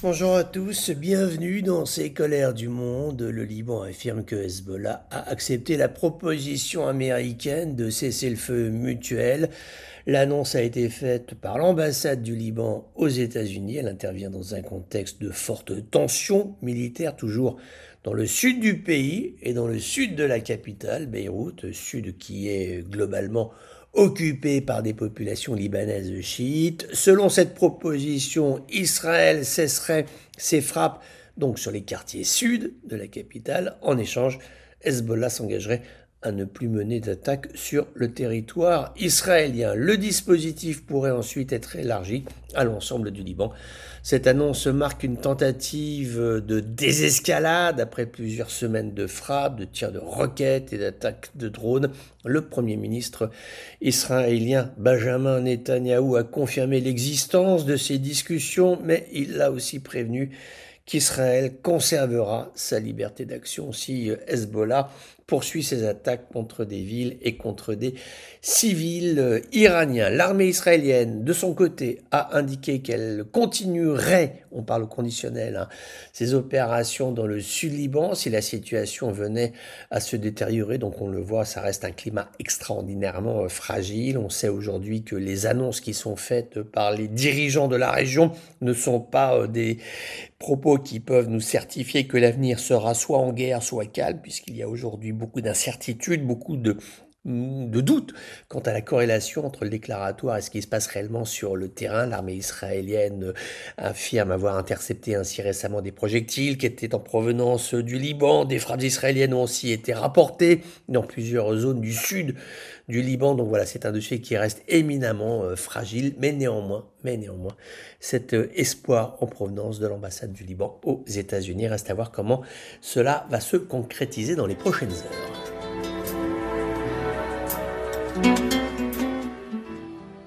Bonjour à tous, bienvenue dans ces colères du monde. Le Liban affirme que Hezbollah a accepté la proposition américaine de cesser le feu mutuel. L'annonce a été faite par l'ambassade du Liban aux États-Unis. Elle intervient dans un contexte de forte tension militaire, toujours dans le sud du pays et dans le sud de la capitale, Beyrouth, sud qui est globalement occupé par des populations libanaises chiites. Selon cette proposition, Israël cesserait ses frappes donc sur les quartiers sud de la capitale. En échange, Hezbollah s'engagerait à ne plus mener d'attaque sur le territoire israélien. Le dispositif pourrait ensuite être élargi à l'ensemble du Liban. Cette annonce marque une tentative de désescalade après plusieurs semaines de frappes, de tirs de roquettes et d'attaques de drones. Le Premier ministre israélien Benjamin Netanyahou a confirmé l'existence de ces discussions, mais il l'a aussi prévenu qu'Israël conservera sa liberté d'action si Hezbollah poursuit ses attaques contre des villes et contre des civils iraniens. L'armée israélienne, de son côté, a indiqué qu'elle continuerait, on parle au conditionnel, ses opérations dans le sud-Liban si la situation venait à se détériorer. Donc on le voit, ça reste un climat extraordinairement fragile. On sait aujourd'hui que les annonces qui sont faites par les dirigeants de la région ne sont pas des propos qui peuvent nous certifier que l'avenir sera soit en guerre, soit calme, puisqu'il y a aujourd'hui beaucoup d'incertitudes, beaucoup de doutes quant à la corrélation entre le déclaratoire et ce qui se passe réellement sur le terrain. L'armée israélienne affirme avoir intercepté ainsi récemment des projectiles qui étaient en provenance du Liban. Des frappes israéliennes ont aussi été rapportées dans plusieurs zones du sud du Liban. Donc voilà, c'est un dossier qui reste éminemment fragile, mais néanmoins, cet espoir en provenance de l'ambassade du Liban aux États-Unis. Reste à voir comment cela va se concrétiser dans les prochaines heures.